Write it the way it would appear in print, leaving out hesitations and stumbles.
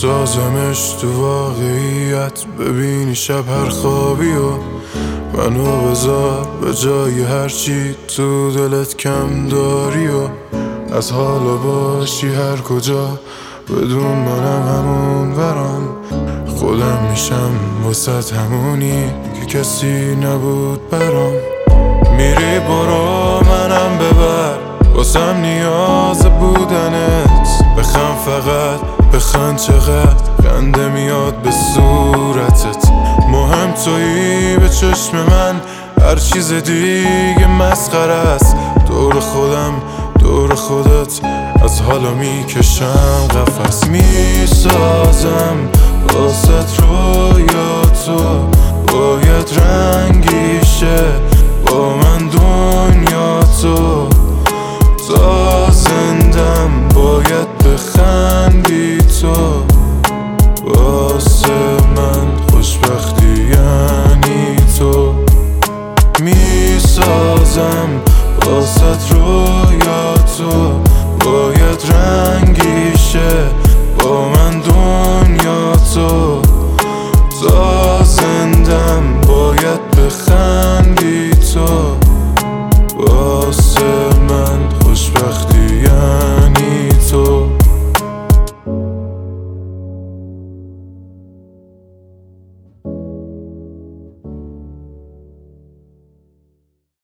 میسازمش تو واقعیت. ببینی شب هر خوابی و منو بذار به جای هرچی تو دلت کم داری و از حالا باشی هر کجا بدون منم همون ورم. خودم میشم واسه همونی که کسی نبود برام. میری برو منم ببر، واسم نیاز بودنت. بخند فقط بخند، چقدر خنده میاد به صورتت. مهم تویی به چشم من، هر چیز دیگه مسخره است. دور خودم دور خودت، از حالا میکشم قفس. میسازم واسه رویاتو، باید رنگی شه با من